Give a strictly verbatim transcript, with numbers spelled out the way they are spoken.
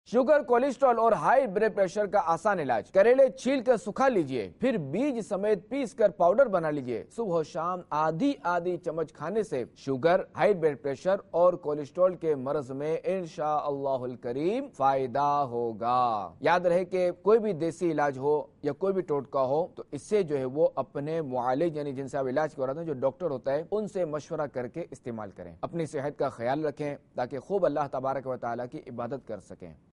Sugar, cholesterol और high blood pressure का आसान इलाज। करेले छील कर सुखा लीजिए, फिर बीज समेत पीस कर पाउडर बना लीजिए। सुबह शाम आधी आधी चम्मच खाने से शुगर, हाई ब्लड प्रेशर और कोलेस्ट्रॉल के मर्ज में इंशाअल्लाहुल करीम फायदा होगा। याद रहे कि कोई भी देसी इलाज हो या कोई भी टोटका हो तो इससे जो है वो अपने मुआलिज यानी जिनसे आप इलाज करवाते हैं, जो डॉक्टर होता है, उनसे मशवरा करके इस्तेमाल करें। अपनी सेहत का ख्याल रखें ताकि खूब अल्लाह तबारक व तआला की इबादत कर सकें।